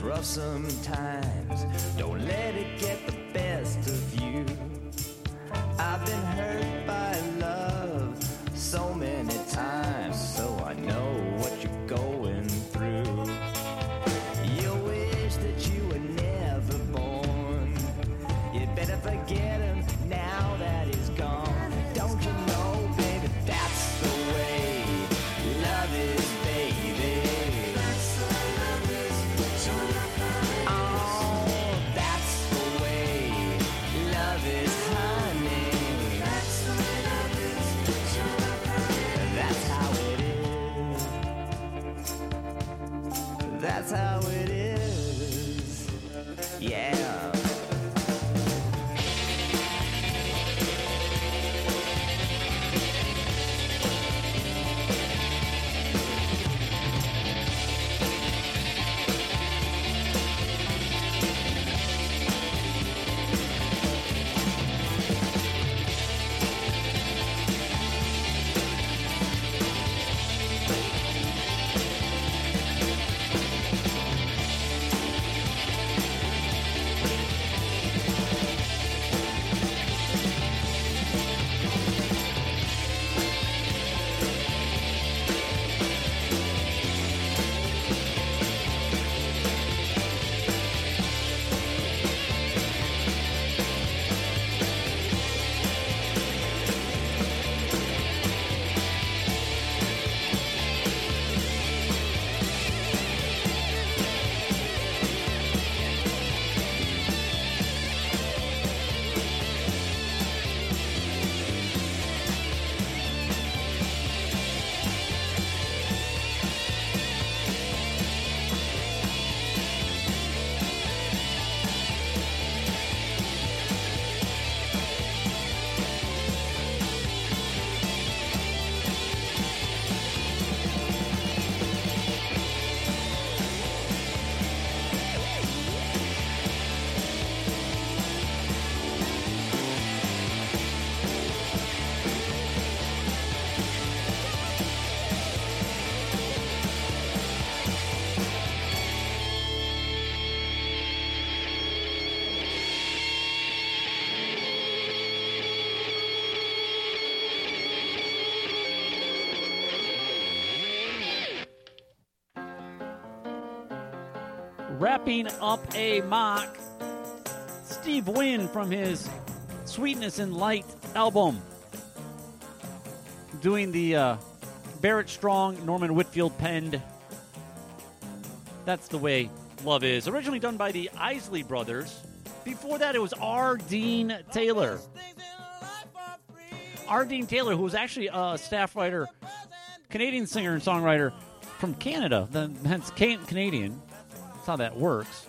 rough sometimes. Don't let it get the best of you. I've been hurt by love so many times, so I know what you're going through. You wish that you were never born. You'd better forget him now that he's gone. Don't you know, baby, that's the way love is, baby. That's the love is. Oh, that's the way love is, honey. That's the way love is. That's how it is. That's how it is. Yeah. Wrapping up a mock, Steve Wynn from his Sweetness and Light album. Doing the Barrett Strong, Norman Whitfield penned That's the Way Love Is. Originally done by the Isley Brothers. Before that, it was R. Dean Taylor. R. Dean Taylor, who was actually a staff writer, Canadian singer and songwriter from Canada, hence Canadian. That's how that works.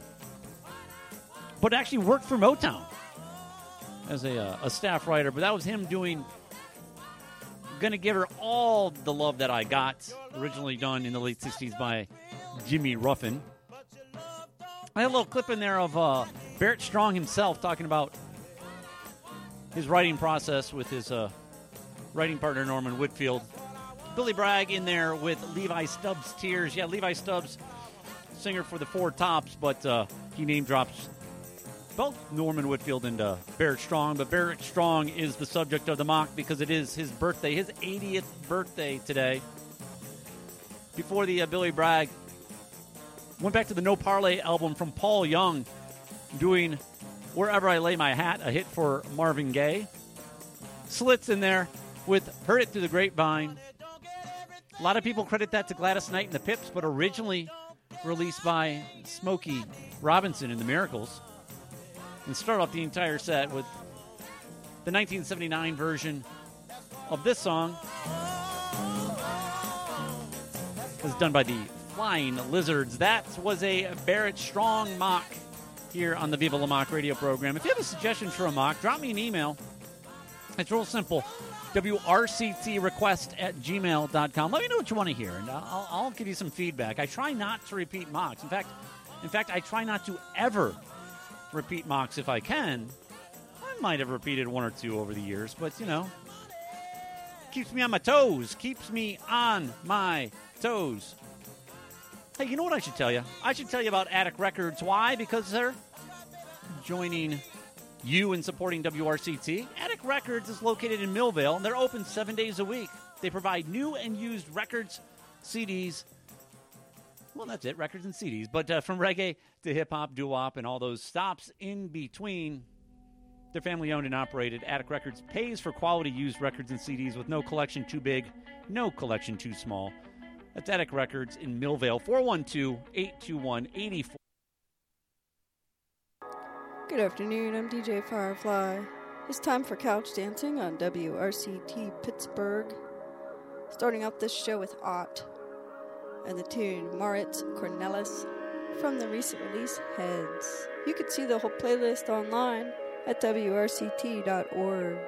But actually worked for Motown as a staff writer. But that was him doing Gonna Give Her All the Love That I Got, originally done in the late 60s by Jimmy Ruffin. I had a little clip in there of Barrett Strong himself talking about his writing process with his writing partner Norman Whitfield. Billy Bragg in there with Levi Stubbs' Tears. Yeah, Levi Stubbs, singer for the Four Tops, but he name drops both Norman Whitfield and Barrett Strong. But Barrett Strong is the subject of the mock because it is his birthday, his 80th birthday today. Before the Billy Bragg, went back to the No Parlay album from Paul Young, doing Wherever I Lay My Hat, a hit for Marvin Gaye. Slits in there with Heard It Through the Grapevine. A lot of people credit that to Gladys Knight and the Pips, but originally released by Smokey Robinson and the Miracles. And start off the entire set with the 1979 version of this song. It was done by the Flying Lizards. That was a Barrett Strong mock here on the Viva La Mock radio program. If you have a suggestion for a mock, drop me an email. It's real simple. WRCTrequest@gmail.com. Let me know what you want to hear, and I'll give you some feedback. I try not to repeat mocks. In fact, I try not to ever repeat mocks if I can. I might have repeated one or two over the years, but, you know, keeps me on my toes. Keeps me on my toes. Hey, you know what I should tell you? I should tell you about Attic Records. Why? Because they're joining you in supporting WRCT. Attic Records is located in Millvale, and they're open 7 days a week. They provide new and used records, CDs. Well, that's it, records and CDs. But from reggae to hip-hop, doo-wop, and all those stops in between, they're family-owned and operated. Attic Records pays for quality used records and CDs with no collection too big, no collection too small. That's Attic Records in Millvale, 412-821-84. Good afternoon, I'm DJ Firefly. It's time for Couch Dancing on WRCT Pittsburgh. Starting out this show with Ott and the tune Moritz Cornelis from the recent release Heads. You can see the whole playlist online at WRCT.org.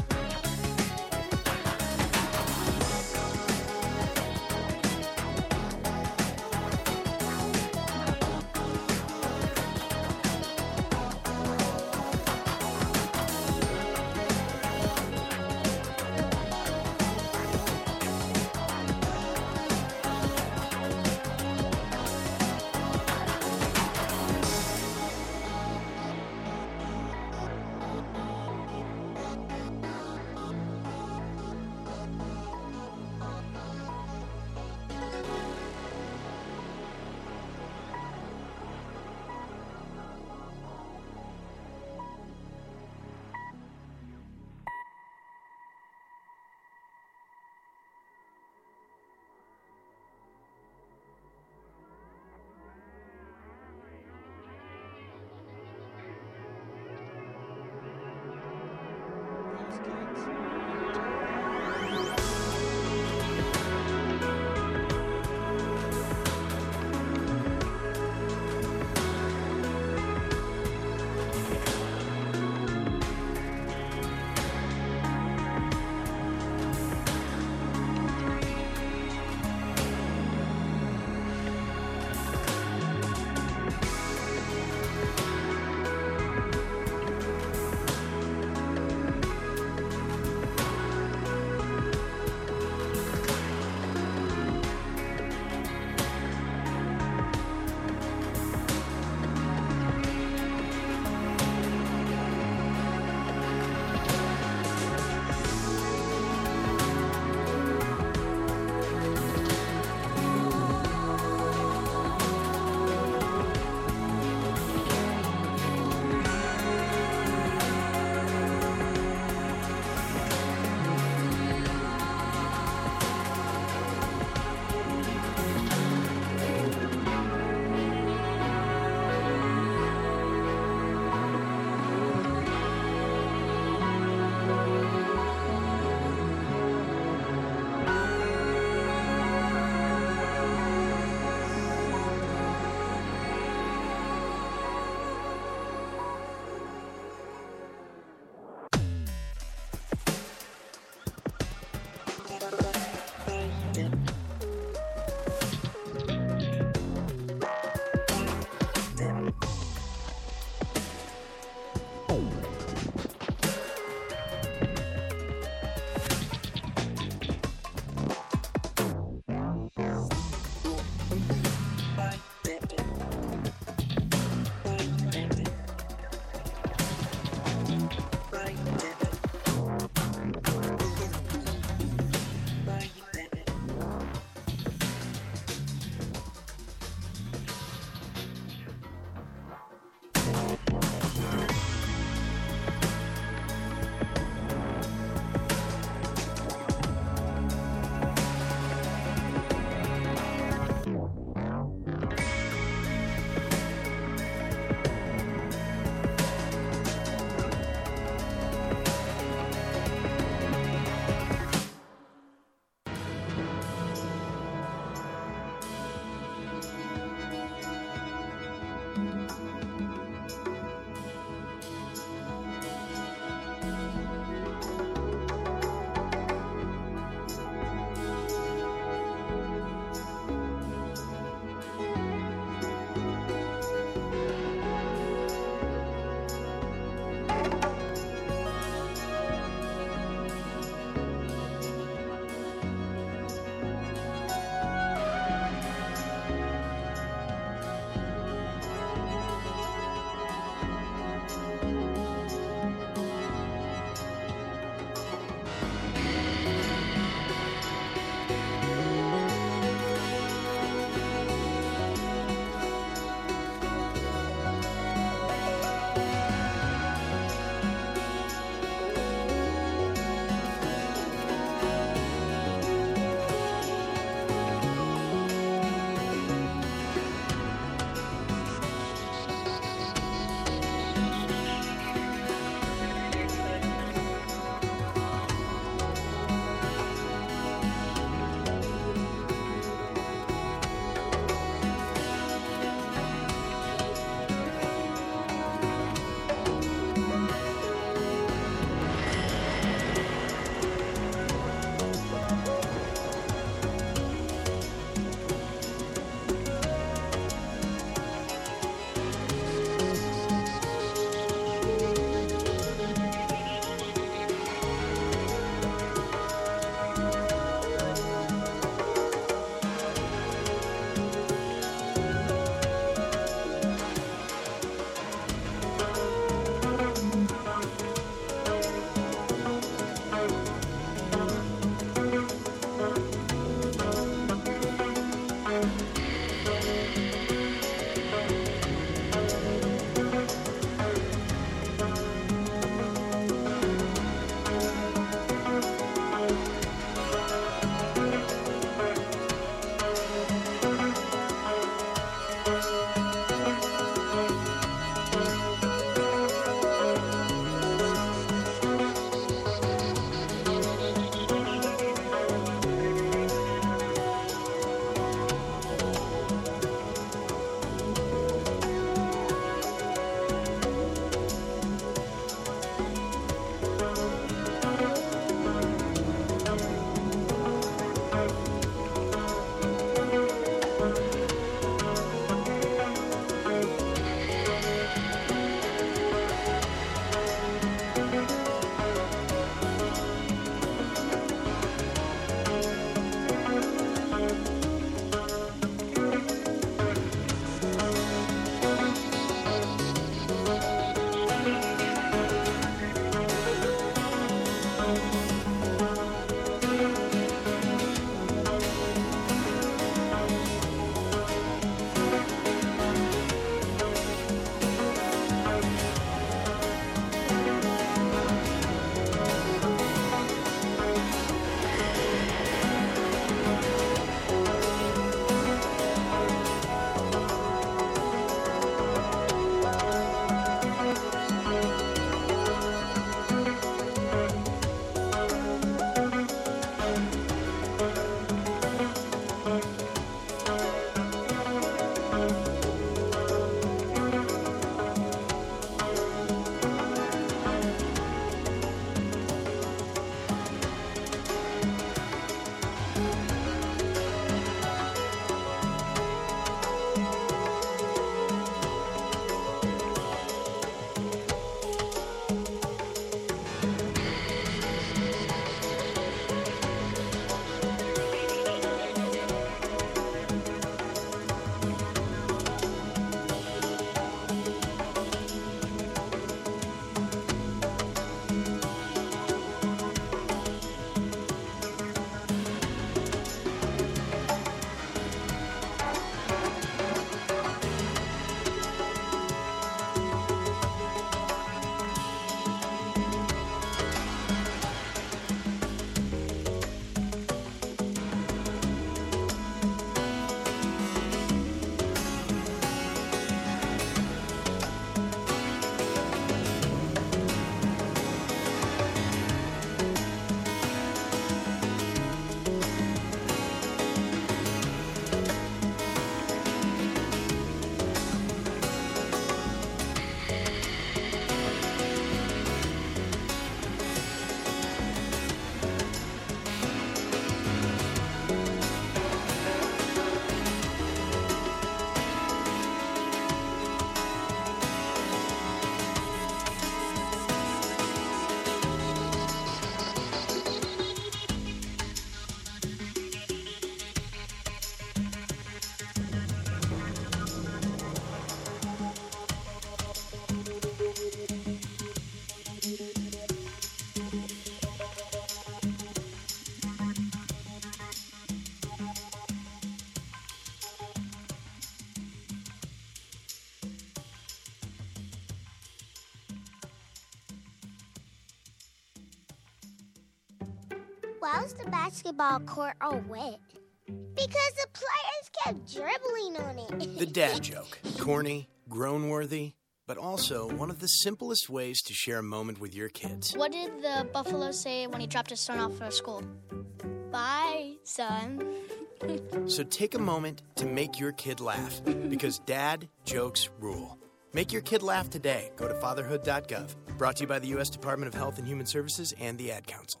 Why was the basketball court all wet? Because the players kept dribbling on it. The dad joke. Corny, groan-worthy, but also one of the simplest ways to share a moment with your kids. What did the buffalo say when he dropped his son off for school? Bye, son. So take a moment to make your kid laugh, because dad jokes rule. Make your kid laugh today. Go to fatherhood.gov. Brought to you by the U.S. Department of Health and Human Services and the Ad Council.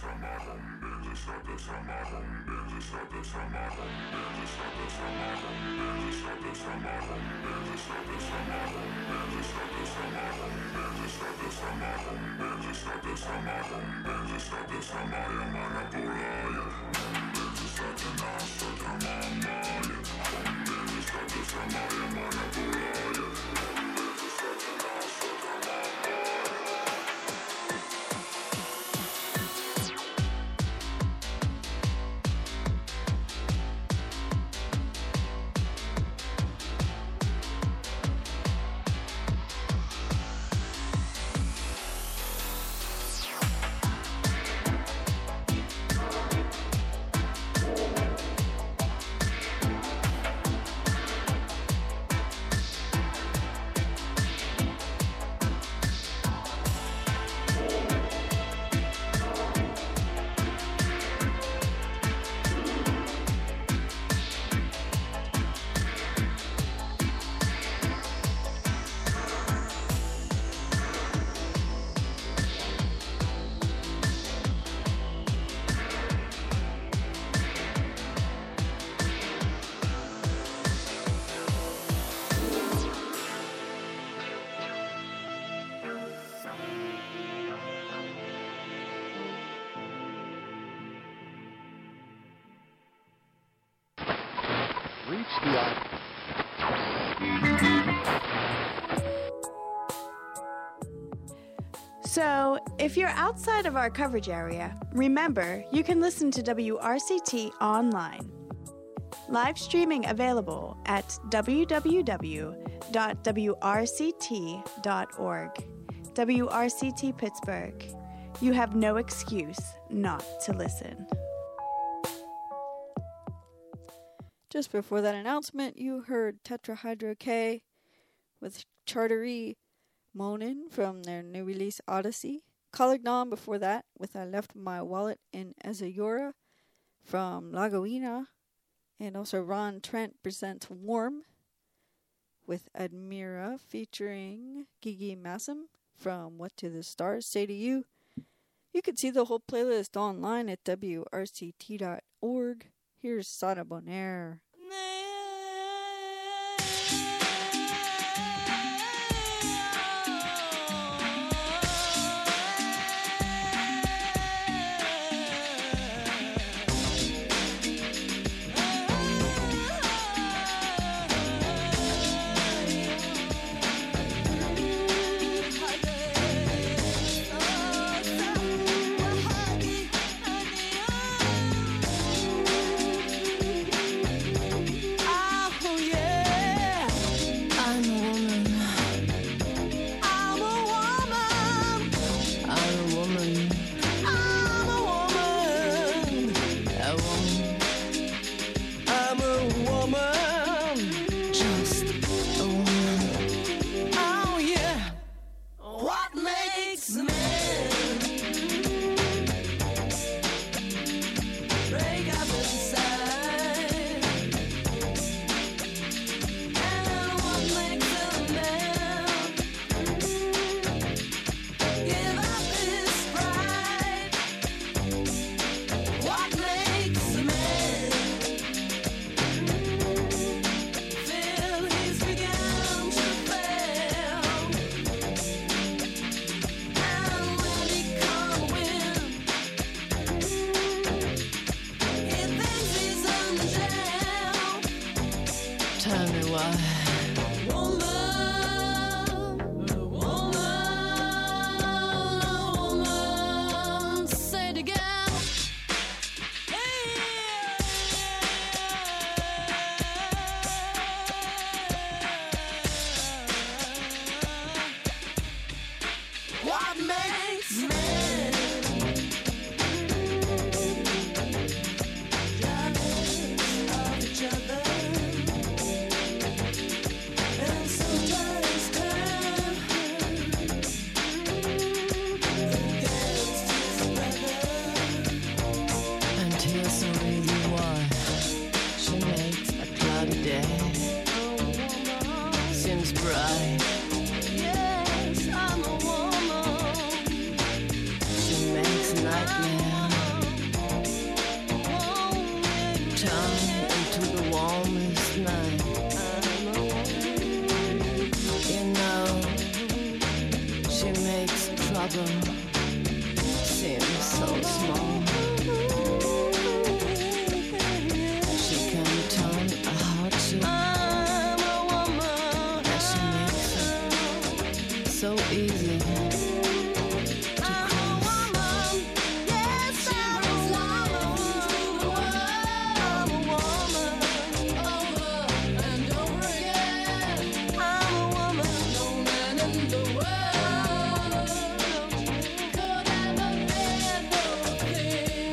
Reach the So, if you're outside of our coverage area, remember you can listen to WRCT online. Live streaming available at www.wrct.org. WRCT Pittsburgh. You have no excuse not to listen. Just before that announcement, you heard Tetrahydro K with Chartery Monin from their new release Odyssey. Collignon before that with I Left My Wallet in Azayura from Lagoina. And also Ron Trent presents Warm with Admira featuring Gigi Massam from What Do the Stars Say to You. You can see the whole playlist online at wrct.org. Here's Sada Bonaire. makes trouble seem so small. She can turn a heart to I'm a woman, and she makes it so easy to cross. Yes, I'm a woman, over and over again. I'm a woman, no man in the world could ever bear those things.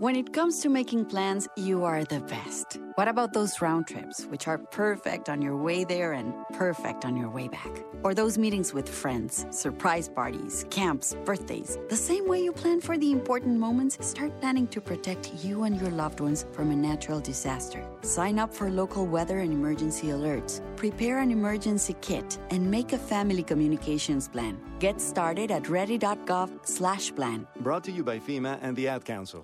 When it comes to making plans, you are the best. What about those round trips, which are perfect on your way there and perfect on your way back? Or those meetings with friends, surprise parties, camps, birthdays? The same way you plan for the important moments, start planning to protect you and your loved ones from a natural disaster. Sign up for local weather and emergency alerts. Prepare an emergency kit and make a family communications plan. Get started at ready.gov/plan. Brought to you by FEMA and the Ad Council.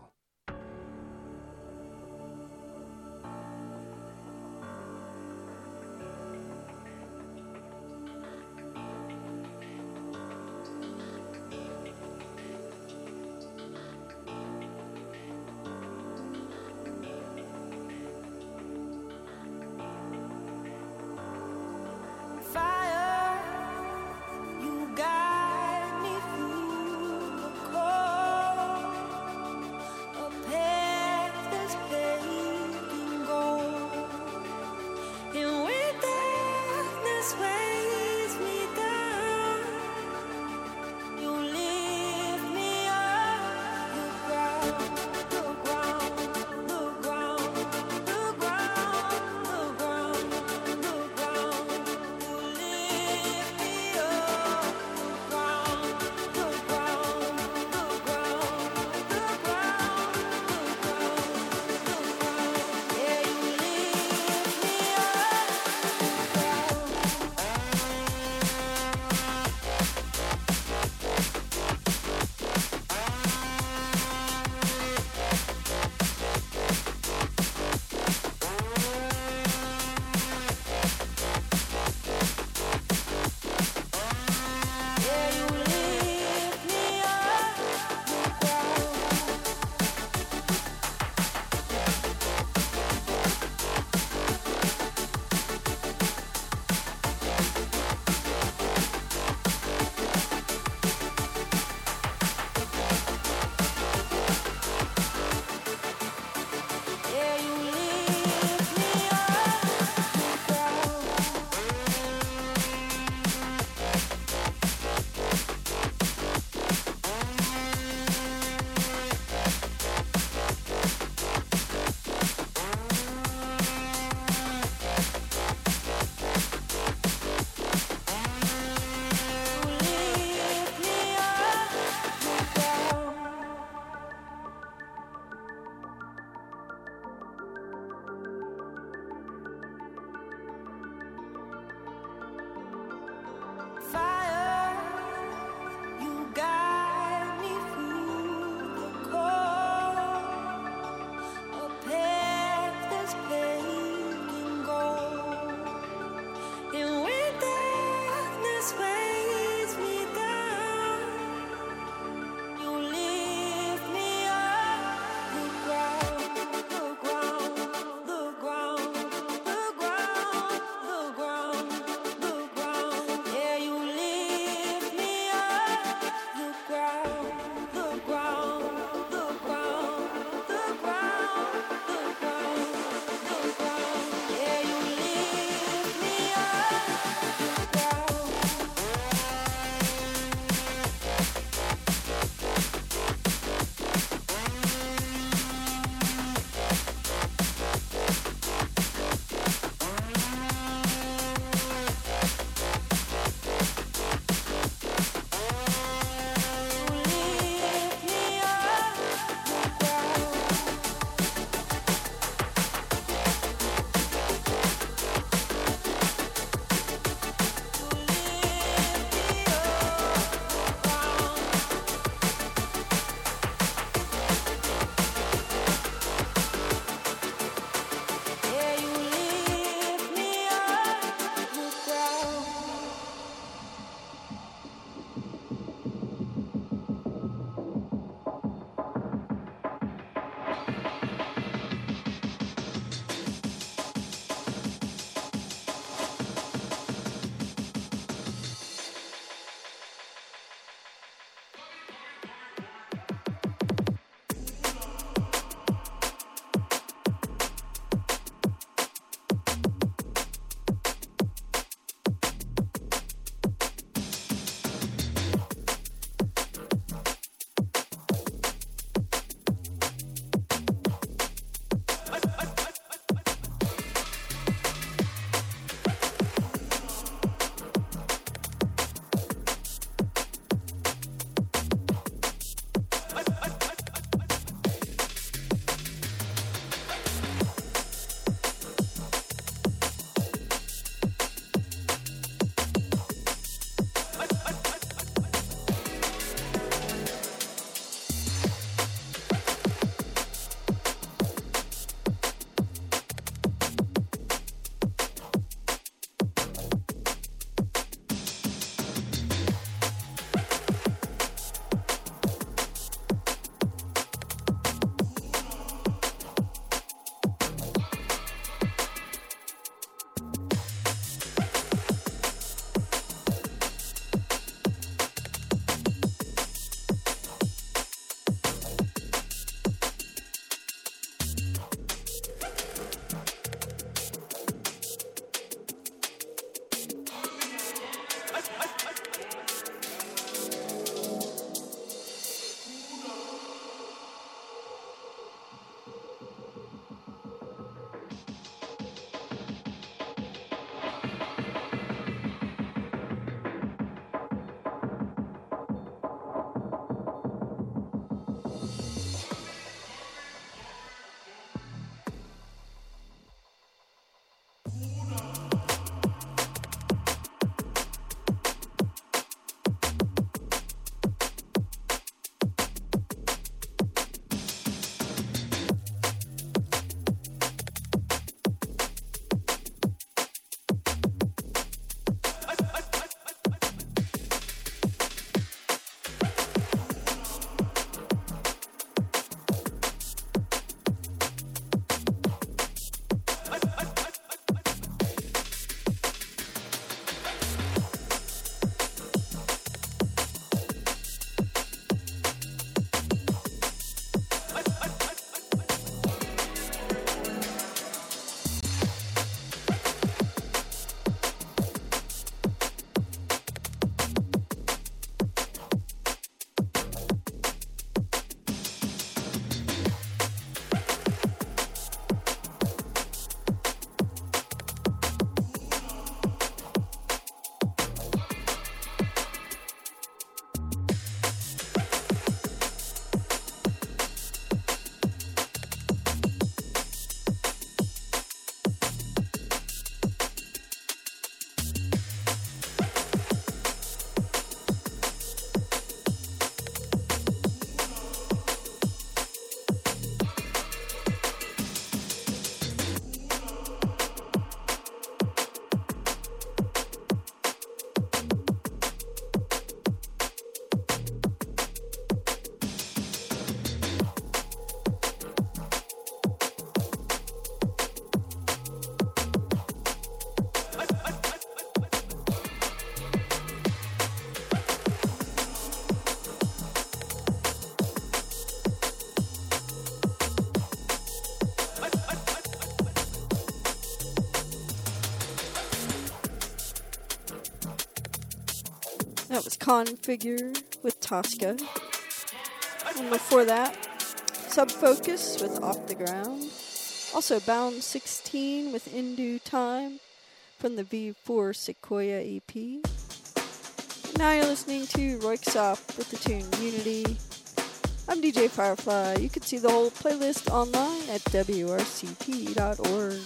That was Configure with Tosca. And before that, Subfocus with Off the Ground. Also Bound 16 with In Due Time from the V4 Sequoia EP. And now you're listening to Royksoft with the tune Unity. I'm DJ Firefly. You can see the whole playlist online at wrct.org.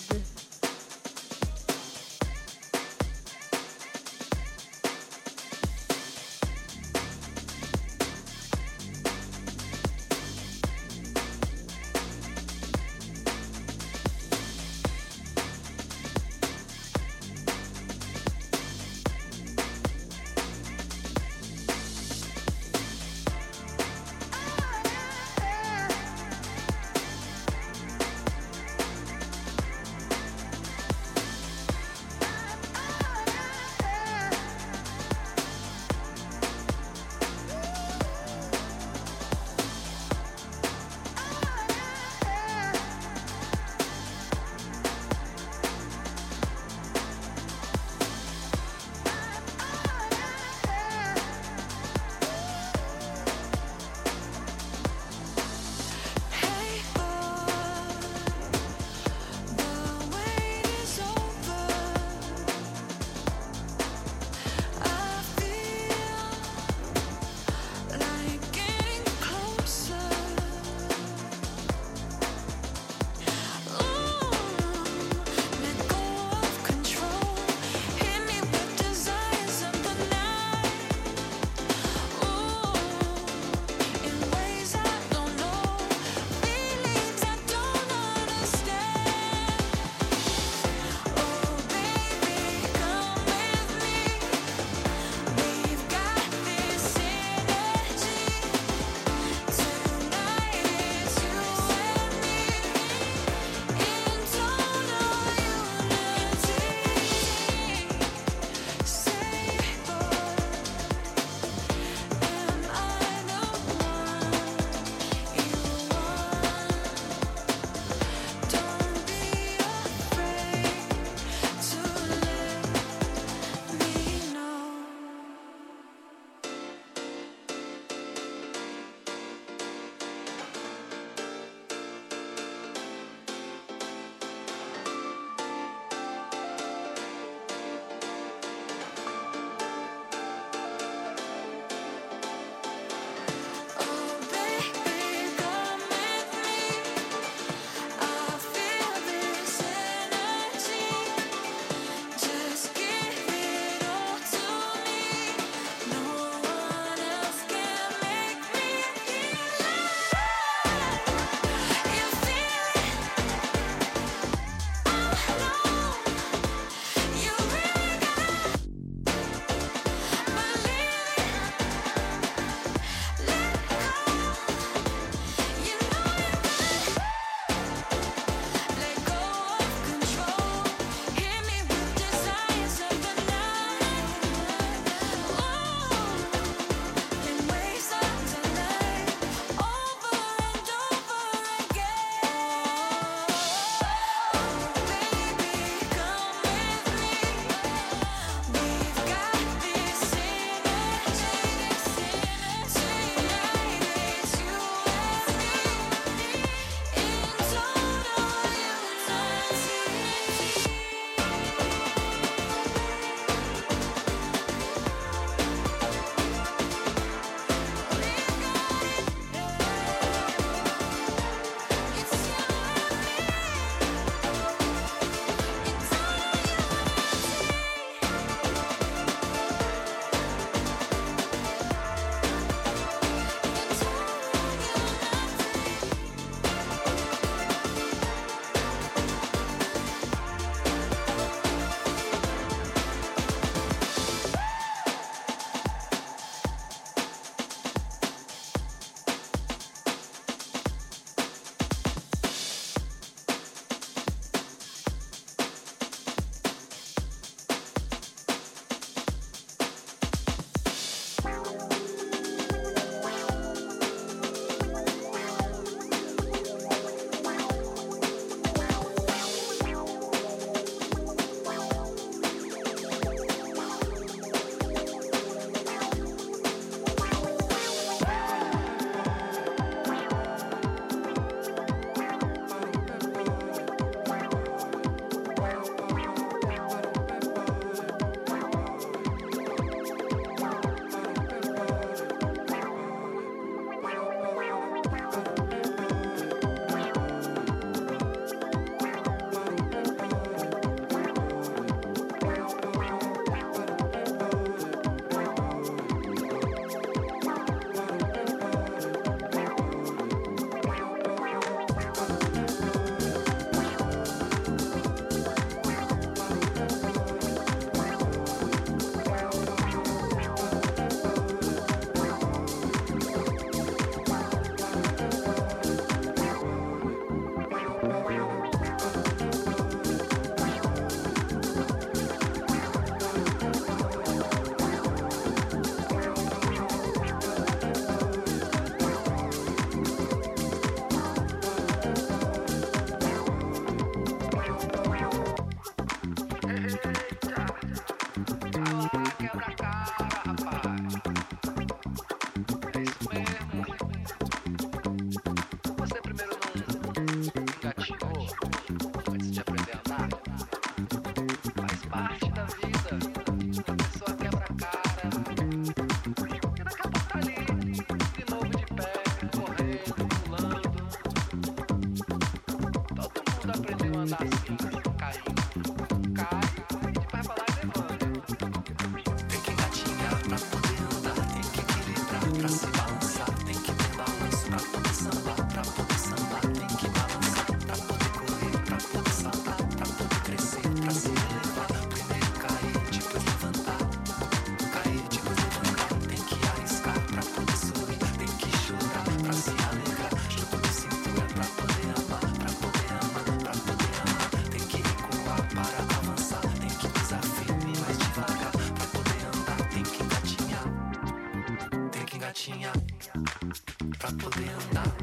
gatinha pra poder andar,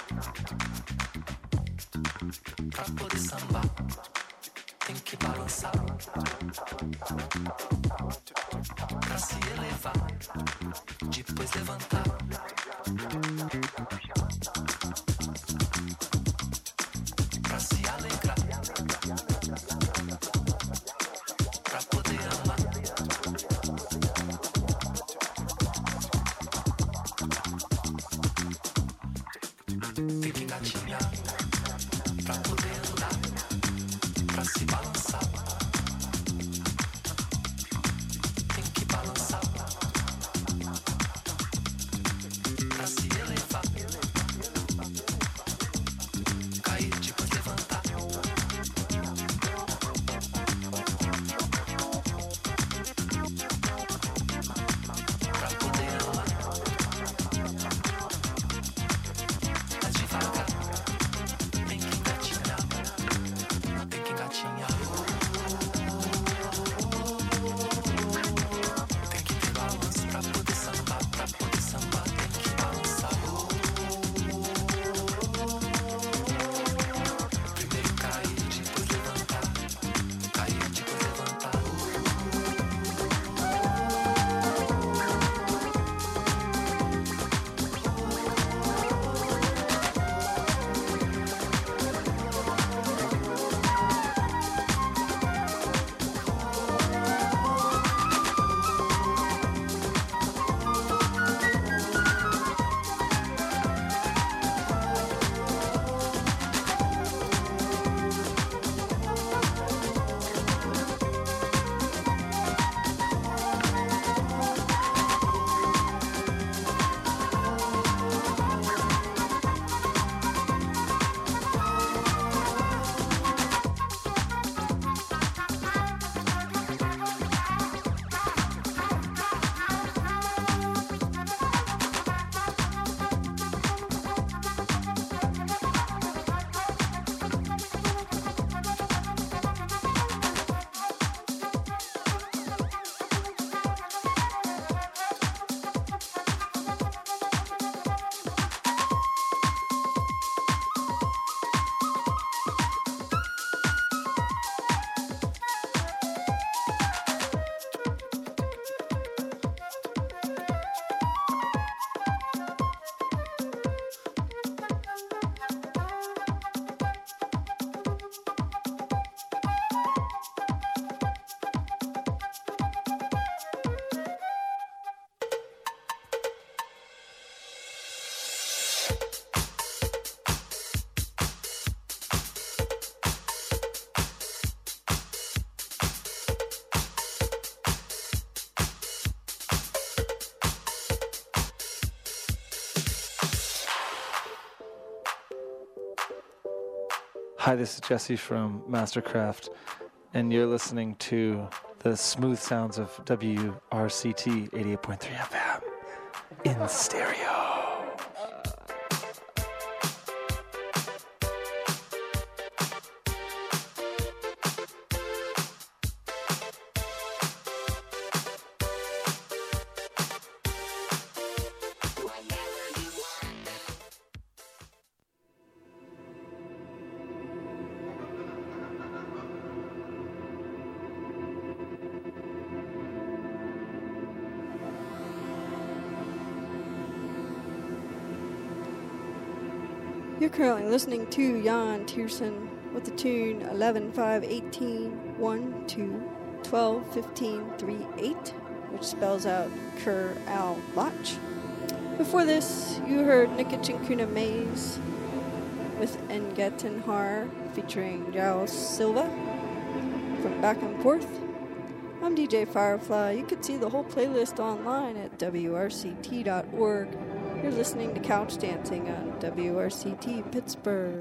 pra poder sambar, tem que balançar, pra se elevar, depois levantar, pra se alegrar, pra poder amar. Tem que engatinhar pra poder andar, pra se balançar. Tem que balançar pra se elevar, cair depois levantar. Pra poder amar. Mas devagar, tem que engatinhar, tem que engatinhar. Tem que ter balanço pra poder sambar, tem que balançar. Primeiro cair, depois levantar, cair, depois levantar. Hi, this is Jesse from Mastercraft, and you're listening to the smooth sounds of WRCT 88.3 FM in stereo. You're currently listening to Jan Tiersen with the tune 11-5-18-1-2-12-15-3-8, which spells out Kur Al Lach. Before this, you heard Nikic and Kuna Maze with Engetten Har featuring Giles Silva from Back and Forth. I'm DJ Firefly. You can see the whole playlist online at wrct.org. You're listening to Couch Dancing on WRCT Pittsburgh.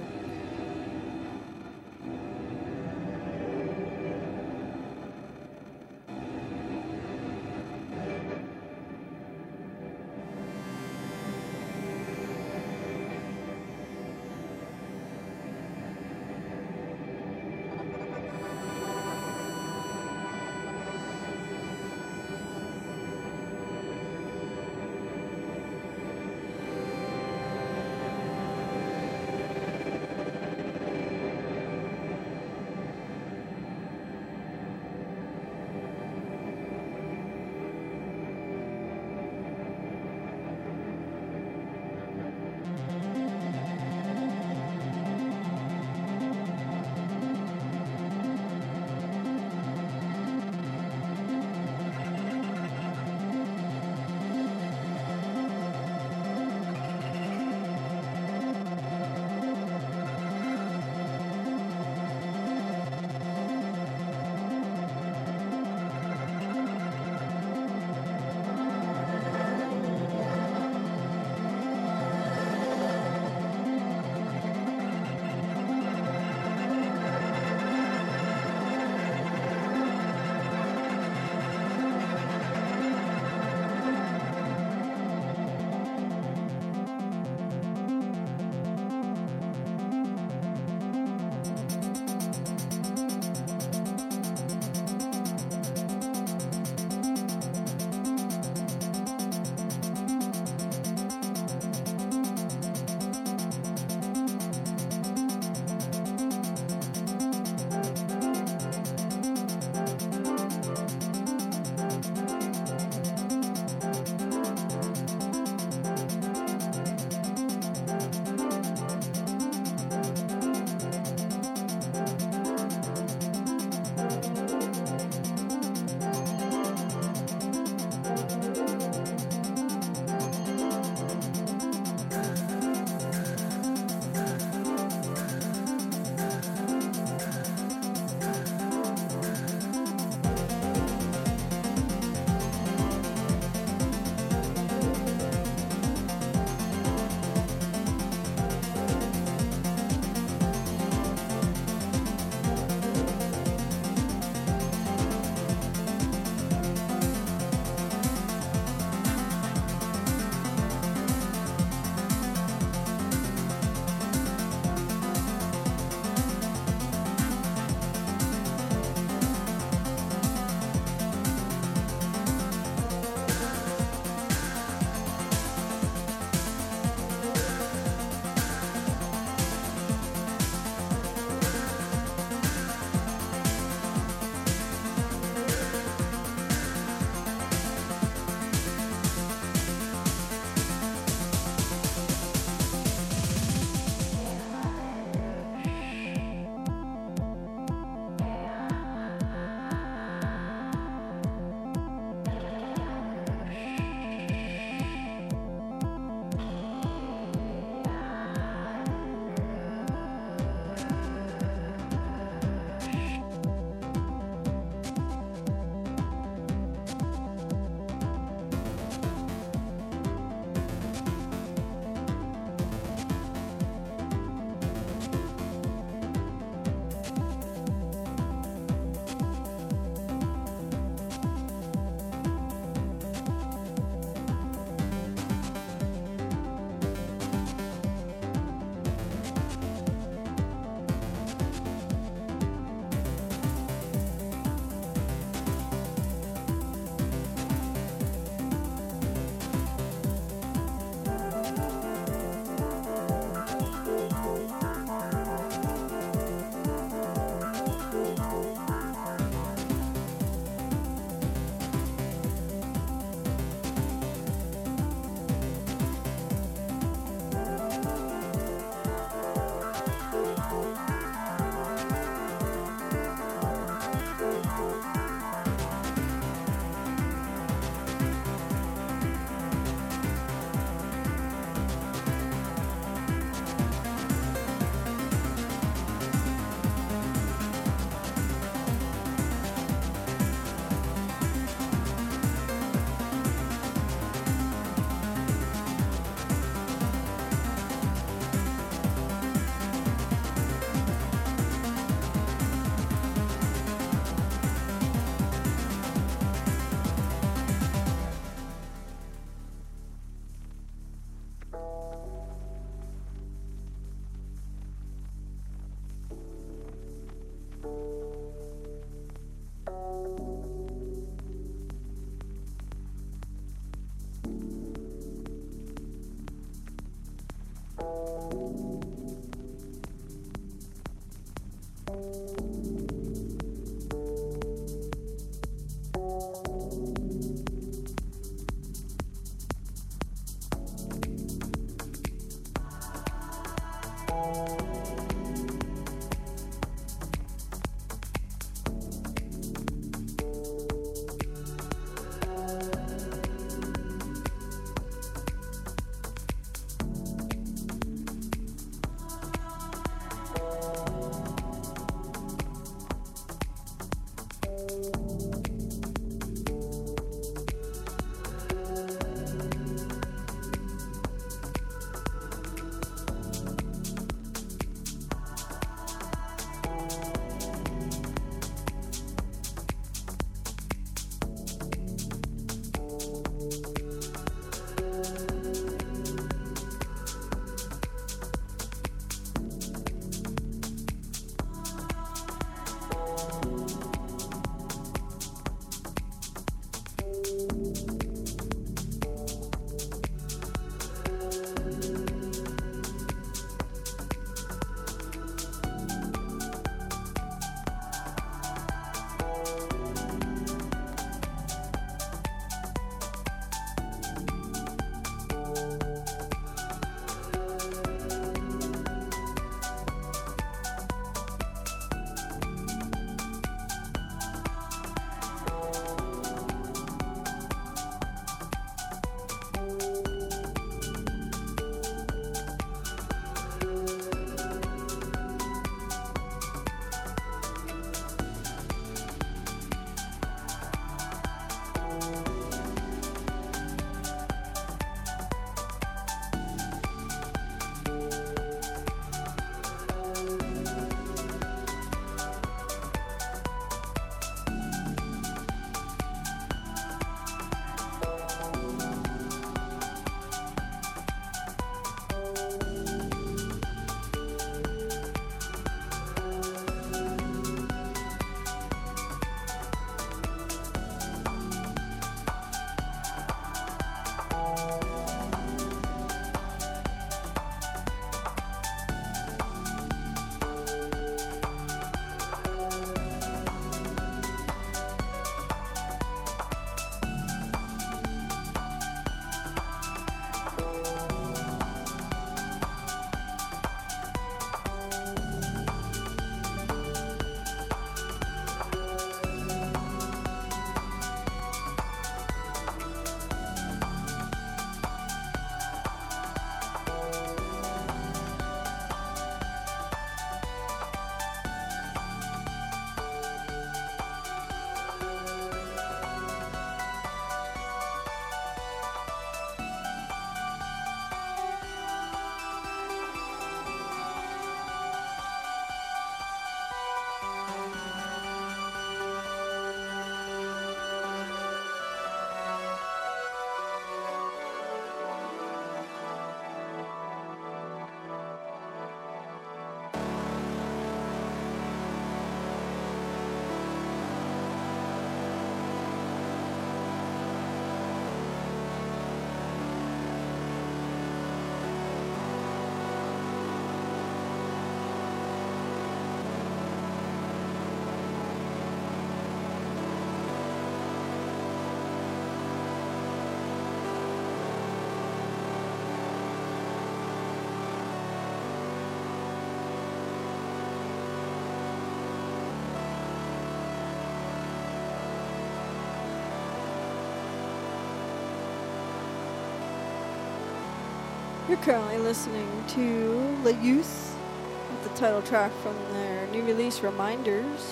You're currently listening to La Youth with the title track from their new release, Reminders.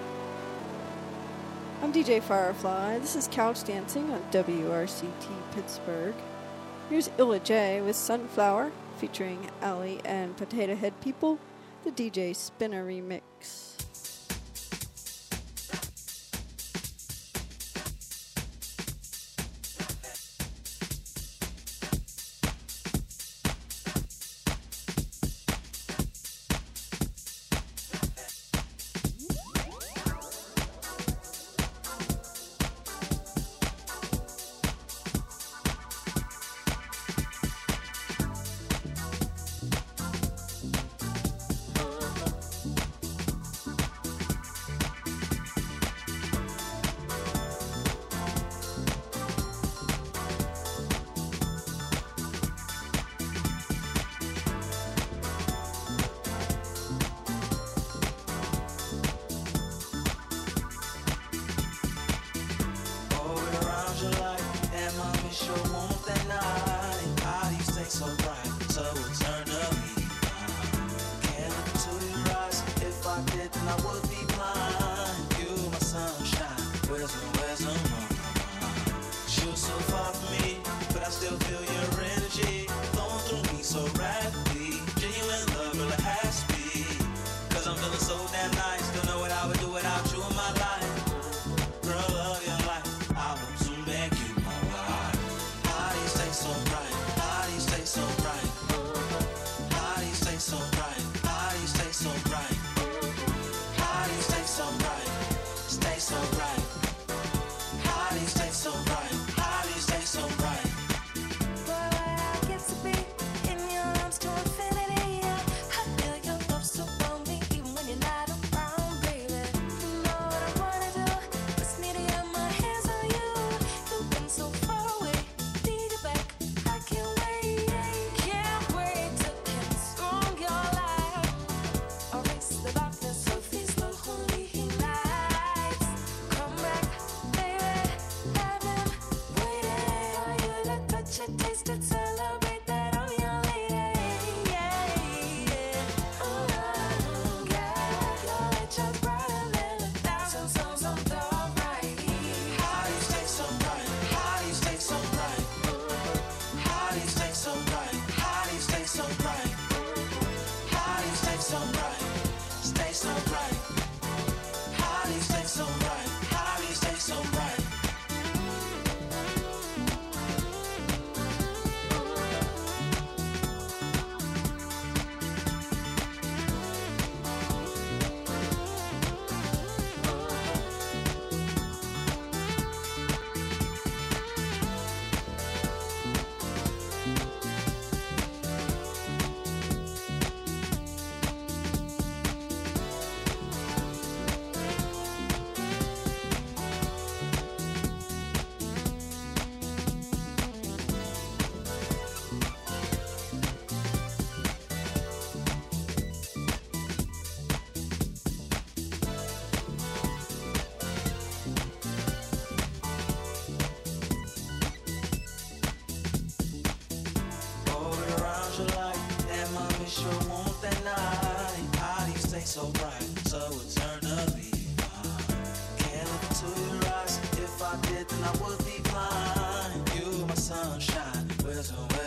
I'm DJ Firefly. This is Couch Dancing on WRCT Pittsburgh. Here's Illa J with Sunflower featuring Allie and Potato Head People, the DJ Spinner remix. so bright, so eternally. Can't look into your eyes. If I did, then I would be blind. You, my sunshine, where's the moon? You're so far from me, but I still feel your energy flowing through me so rapidly. Genuine love, girl, it has to be. 'Cause I'm feeling so damn nice. Don't know what I would do without you in my life. Girl, love your life. I want to make you my wife. How do you stay so bright? How do you stay so bright? How do you stay so bright? How do you stay so bright? How do you stay so bright? Stay so bright. How do you stay so bright? How do you stay so bright? Boy, where I get to be in your arms to infinity. I feel your love surround me even when you're not around, baby. You know what I wanna do? Just need to have my hands on you. You've been so far away, need you back. I can't wait to consume your life. Erase the darkness of these lonely nights. Come back, baby. I've been waiting for you to touch it, taste it, celebrate that I'm your lady. Yeah. Oh, yeah. Your light shines brighter than 1,000 suns on the right. How do you stay so bright? How do you stay so bright? How do you stay so bright? How do you stay so bright? How do you stay so bright? Stay so bright. How do you stay so bright? How do you stay so bright? Going around your life, damn, I miss your warmth at night. How do you stay so bright, so eternally? Can't look into your eyes. If I did, then I would be blind. You, my sunshine, where's the